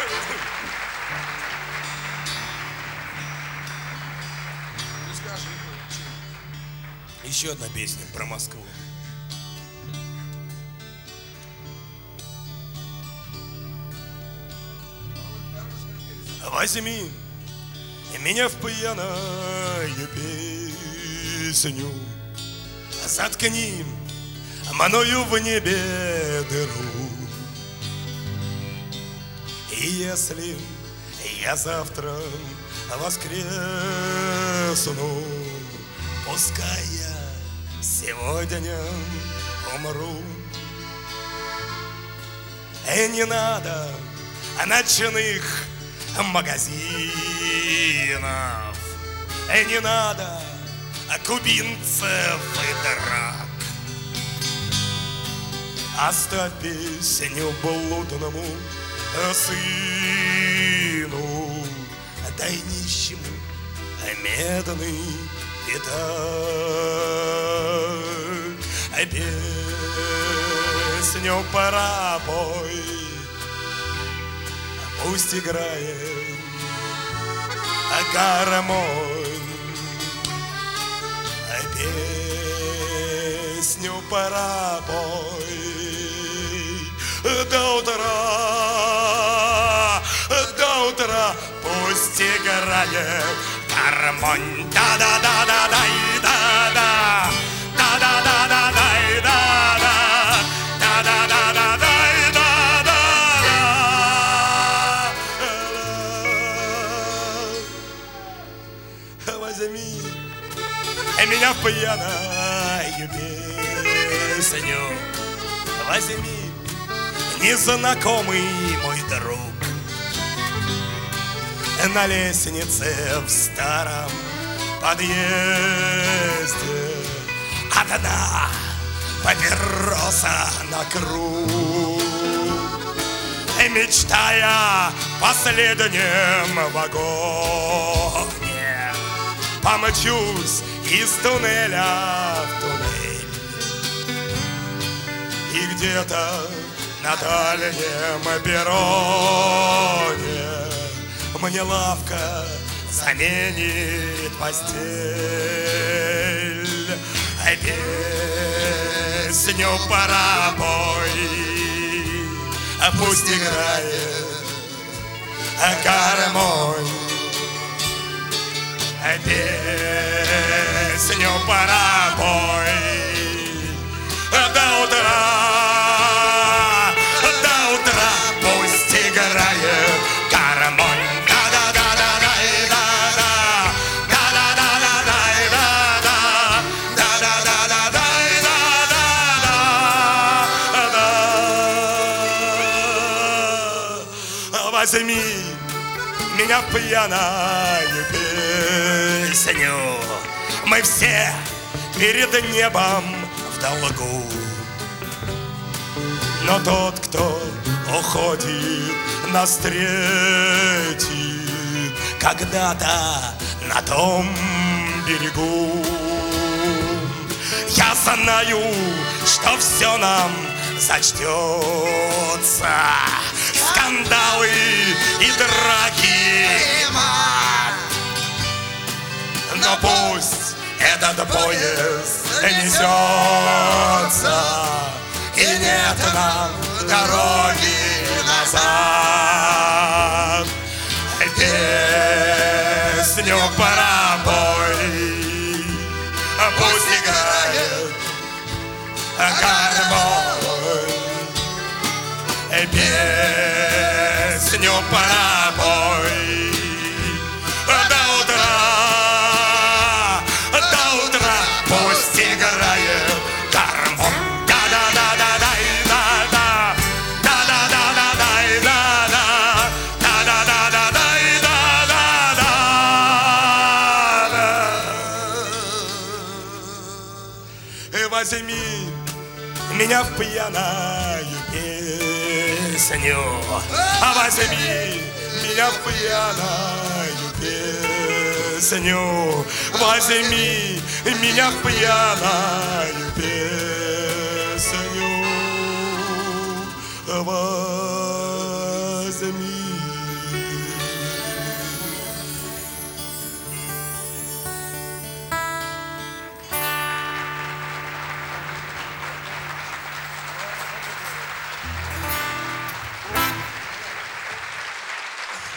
Еще одна песня про Москву. Возьми меня в пьяную песню, заткни мною в небе дыру. И если я завтра воскресну, пускай я сегодня умру. И не надо ночных магазинов, и не надо кубинцев и драк. Оставь песню блудному сыну, дай нищему медный пятак. Песню пора пой, пусть играет гармонь. Песню пора пой до утра пусть играет гармонь. Да-да-да-да-дай-да-да, да-да-да-да-дай-да-да, да-да-да-да-дай-да-да. Возьми меня в пьяную песню, возьми, незнакомый мой друг. На лестнице в старом подъезде одна папироса на круг. Мечтая в последнем вагоне, помчусь из туннеля в туннель. И где-то на дальнем перроне мне лавка заменит постель. Песню пора пой, пусть играет гармонь. Песню пора пой до утра пусть играет гармонь. Возьми меня в пьяную песню, мы все перед небом в долгу. Но тот, кто уходит, нас встретит когда-то на том берегу. Я знаю, что все нам зачтется, скандалы и драки, но пусть этот поезд несется, и нет нам дороги назад. Песню пора пой, пусть играет гармонь. Песню пора пой до утра пусть играет гармонь. Да-да-да-да-дай-да-да, да-да-да-да-дай-да-да, да-да-да-да-дай-да-да. Возьми меня в пьяную песню, возьми меня в пьяную песню, возьми меня в пьяную песню, возьми.